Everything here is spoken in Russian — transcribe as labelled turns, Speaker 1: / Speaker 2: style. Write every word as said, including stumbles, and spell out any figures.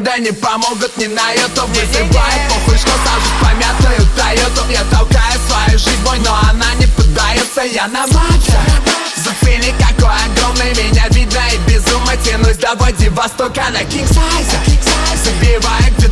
Speaker 1: года не помогут ни на ютуб. Вызывает похуй, что сажусь помятую Тойоту. Я толкаю свою жизнь бой, но она не поддается. Я на мате. Зацени, какой огромный, меня видно и безумно. Тянусь до Владивостока на кинг-сайзе. Забиваю